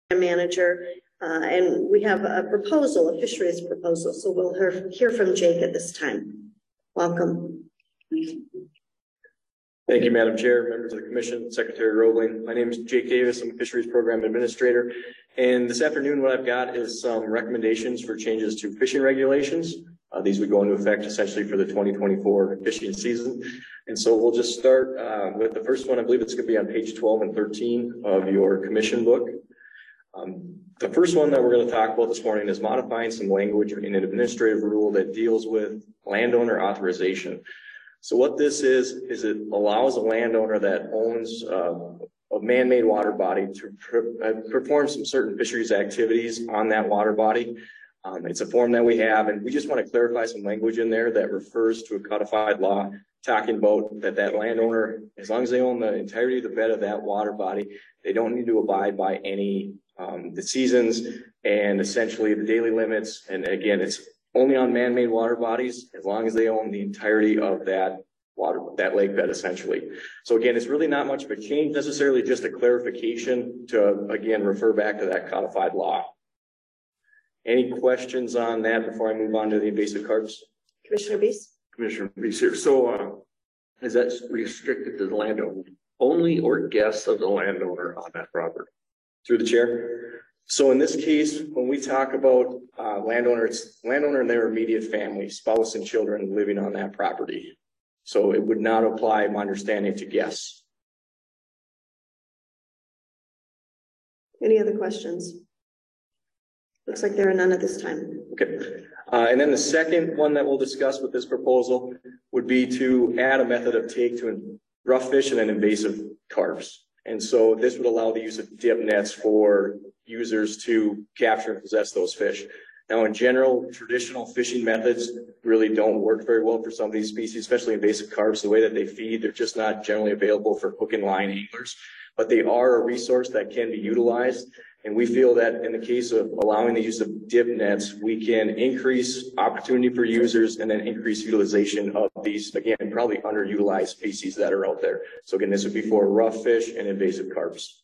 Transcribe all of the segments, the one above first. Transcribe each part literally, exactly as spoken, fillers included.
manager, uh, and we have a proposal, a fisheries proposal. So we'll hear, hear from Jake at this time. Welcome. Thank you, Madam Chair, members of the Commission, Secretary Roebling. My name is Jake Davis. I'm a Fisheries Program Administrator. And this afternoon, what I've got is some recommendations for changes to fishing regulations. Uh, these would go into effect essentially for the twenty twenty-four fishing season. And so we'll just start uh, with the first one. I believe it's going to be on page twelve and thirteen of your Commission book. Um, the first one that we're going to talk about this morning is modifying some language in an administrative rule that deals with landowner authorization. So what this is, is it allows a landowner that owns uh, a man-made water body to pre- perform some certain fisheries activities on that water body. Um, it's a form that we have, and we just want to clarify some language in there that refers to a codified law talking about that that landowner, as long as they own the entirety of the bed of that water body, they don't need to abide by any um, the seasons and essentially the daily limits. And again, it's only on man-made water bodies as long as they own the entirety of that water, that lake bed essentially. So again, it's really not much of a change necessarily, just a clarification to again refer back to that codified law. Any questions on that before I move on to the invasive carps? Commissioner Beese. Commissioner Beese here. So uh, is that restricted to the landowner only or guests of the landowner on that property? Through the chair. So in this case, when we talk about uh, landowner, it's landowner and their immediate family, spouse and children living on that property. So it would not apply, my understanding, to guests. Any other questions? Looks like there are none at this time. Okay. Uh, and then the second one that we'll discuss with this proposal would be to add a method of take to rough fish and then invasive carps. And so this would allow the use of dip nets for users to capture and possess those fish. Now, in general, traditional fishing methods really don't work very well for some of these species, especially invasive carps. The way that they feed, they're just not generally available for hook and line anglers, but they are a resource that can be utilized. And we feel that in the case of allowing the use of dip nets, we can increase opportunity for users and then increase utilization of these, again, probably underutilized species that are out there. So again, this would be for rough fish and invasive carps.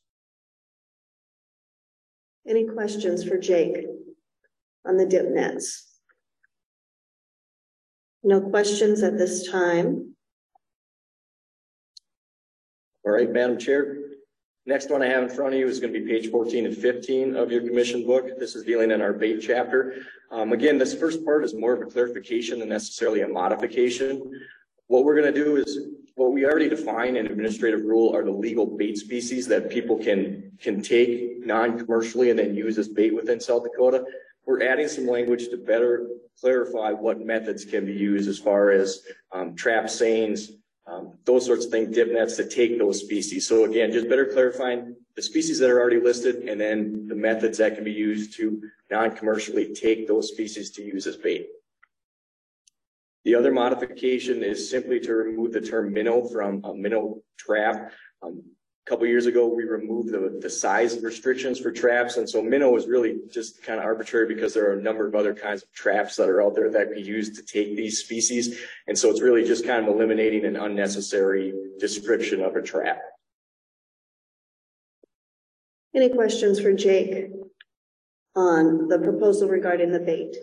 Any questions for Jake on the dip nets? No questions at this time. All right, Madam Chair. Next one I have in front of you is going to be page fourteen and fifteen of your Commission book. This is dealing in our bait chapter. Um, again, this first part is more of a clarification than necessarily a modification. What we're going to do is what we already define in administrative rule are the legal bait species that people can, can take non-commercially and then use as bait within South Dakota. We're adding some language to better clarify what methods can be used as far as um, trap seines, Um, those sorts of things, dip nets to take those species. So again, just better clarifying the species that are already listed and then the methods that can be used to non-commercially take those species to use as bait. The other modification is simply to remove the term minnow from a minnow trap. Um, a couple years ago, we removed the, the size restrictions for traps. And so minnow is really just kind of arbitrary because there are a number of other kinds of traps that are out there that can be used to take these species. And so it's really just kind of eliminating an unnecessary description of a trap. Any questions for Jake on the proposal regarding the bait?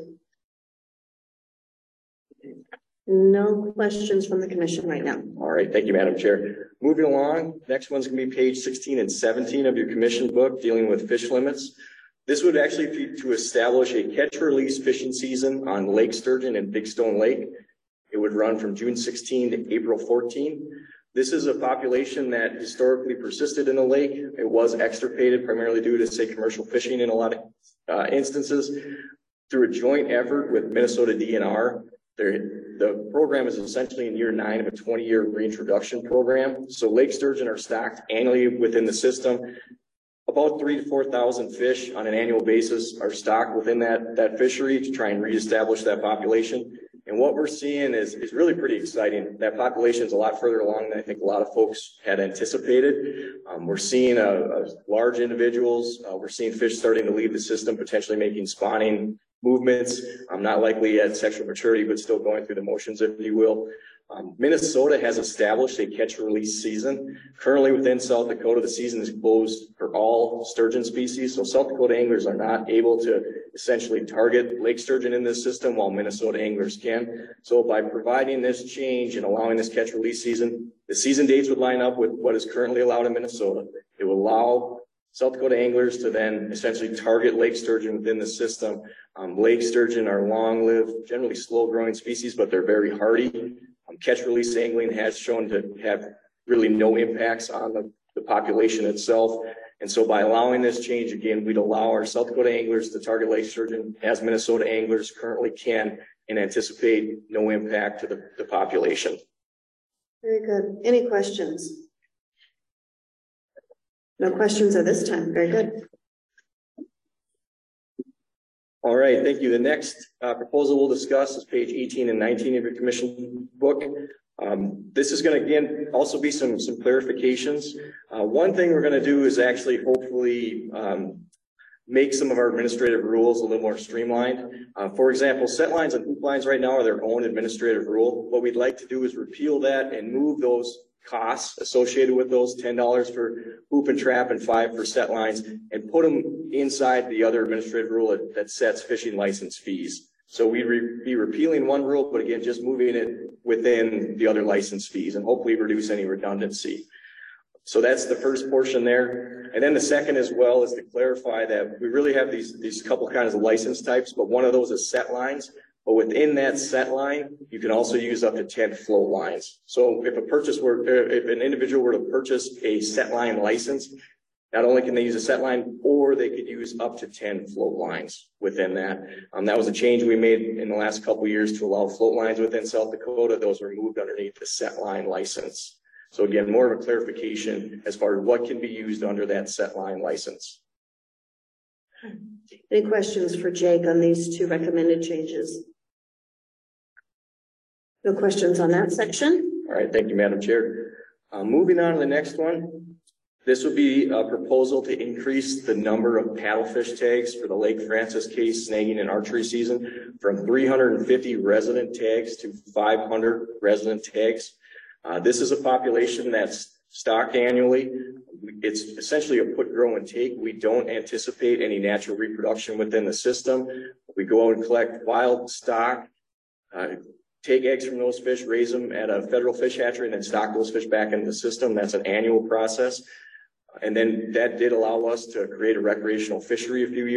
No questions from the Commission right now. All right, thank you, Madam Chair. Moving along, next one's going to be page sixteen and seventeen of your Commission book dealing with fish limits. This would actually be to establish a catch-release fishing season on Lake Sturgeon and Big Stone Lake. It would run from June sixteenth to April fourteenth. This is a population that historically persisted in the lake. It was extirpated primarily due to, say, commercial fishing in a lot of uh, instances. Through a joint effort with Minnesota D N R, the program is essentially in year nine of a twenty-year reintroduction program. So lake sturgeon are stocked annually within the system. About three to four thousand fish on an annual basis are stocked within that, that fishery to try and reestablish that population. And what we're seeing is, is really pretty exciting. That population is a lot further along than I think a lot of folks had anticipated. Um, we're seeing a, a large individuals. Uh, we're seeing fish starting to leave the system, potentially making spawning movements. I'm not likely at sexual maturity, but still going through the motions, if you will. Um, Minnesota has established a catch and release season. Currently within South Dakota, the season is closed for all sturgeon species. So South Dakota anglers are not able to essentially target lake sturgeon in this system while Minnesota anglers can. So by providing this change and allowing this catch release season, the season dates would line up with what is currently allowed in Minnesota. It will allow South Dakota anglers to then essentially target lake sturgeon within the system. Um, lake sturgeon are long-lived, generally slow-growing species, but they're very hardy. Um, catch-release angling has shown to have really no impacts on the, the population itself. And so by allowing this change, again, we'd allow our South Dakota anglers to target lake sturgeon as Minnesota anglers currently can and anticipate no impact to the, the population. Very good. Any questions? No questions at this time. Very good. All right, thank you. The next uh, proposal we'll discuss is page eighteen and nineteen of your commission book. Um, this is going to, again, also be some, some clarifications. Uh, one thing we're going to do is actually hopefully um, make some of our administrative rules a little more streamlined. Uh, for example, set lines and hoop lines right now are their own administrative rule. What we'd like to do is repeal that and move those costs associated with those ten dollars for hoop and trap and five for set lines and put them inside the other administrative rule that, that sets fishing license fees. So we'd re be repealing one rule, but again, just moving it within the other license fees and hopefully reduce any redundancy. So that's the first portion there. And then the second as well is to clarify that we really have these, these couple kinds of license types, but one of those is set lines. But within that set line, you can also use up to ten float lines. So if a purchase were, if an individual were to purchase a set line license, not only can they use a set line, or they could use up to ten float lines within that. Um, that was a change we made in the last couple of years to allow float lines within South Dakota. Those were moved underneath the set line license. So again, more of a clarification as far as what can be used under that set line license. Any questions for Jake on these two recommended changes? No questions on that section? All right, thank you, Madam Chair. Uh, moving on to the next one. This would be a proposal to increase the number of paddlefish tags for the Lake Francis case snagging and archery season from three hundred fifty resident tags to five hundred resident tags. Uh, this is a population that's stocked annually. It's essentially a put, grow, and take. We don't anticipate any natural reproduction within the system. We go out and collect wild stock, uh, take eggs from those fish, raise them at a federal fish hatchery, and then stock those fish back into the system. That's an annual process. And then that did allow us to create a recreational fishery a few years